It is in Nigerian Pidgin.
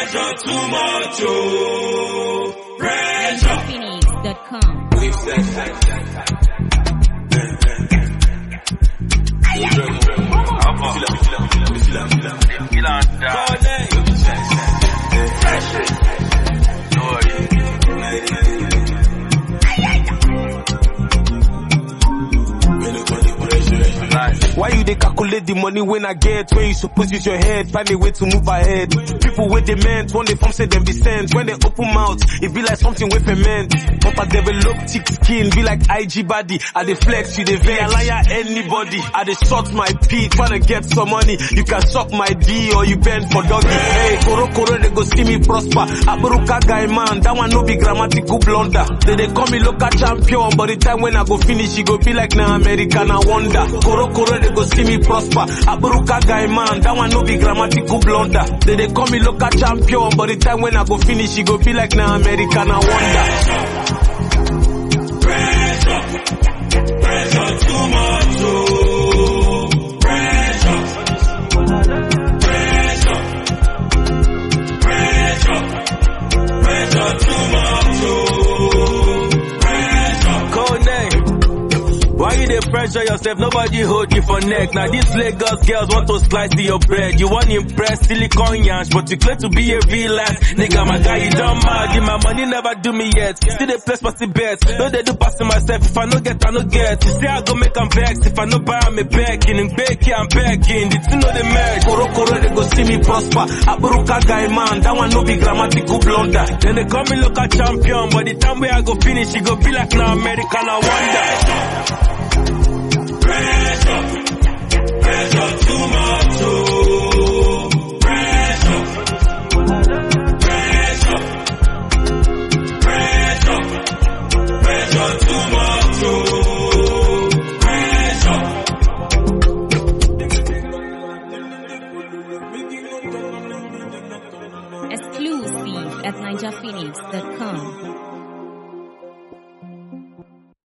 Pressure too much, oh. Pressure. NinjaPhoenix.com. We've said Why you dey calculate the money when I get? When you suppose use your head, find a way to move ahead. People with they meant, when they form say them be sent. When they open mouth, it be like something with ferment. But I develop thick skin, be like IG body. I dey flex, you dey vex. I liar anybody. I dey short my pee, tryna get some money. You can suck my D or you bend for doggy. Hey, koro they go see me prosper. Aburuka guy man, that one no be grammatical blunder. They call me local champion, but the time when I go finish, it go be like na American I wonder. Koro they go see me prosper. Aburuka guy man, that one no be grammatical blunder. They call me local champion, but the time when I go finish, it go be like na American I wonder. Pressure too much, oh. Pressure too much, oh. Code name. Why you dey pressure yourself? Nobody hold you for neck. Now these Lagos girls want to slice to your bread. You want impress silicone yansh, but you claim to be a real ass nigga. My guy, you don't mad. Give my money never do me yet. Still they place party bets. No they do passing myself. If I no get, I no get. You say I go make them vex. If I no buy, I'm begging. And begging, I'm begging. Did you know the merge? Koro they go see me prosper. Aburuka guy man, that one no be grammatical blunder. Then they call me local champion, but the time where I go finish, it go be like now American I wonder. Pressure too much, oh. Pressure too much, oh. Exclusive at NinjaPhoenix.com.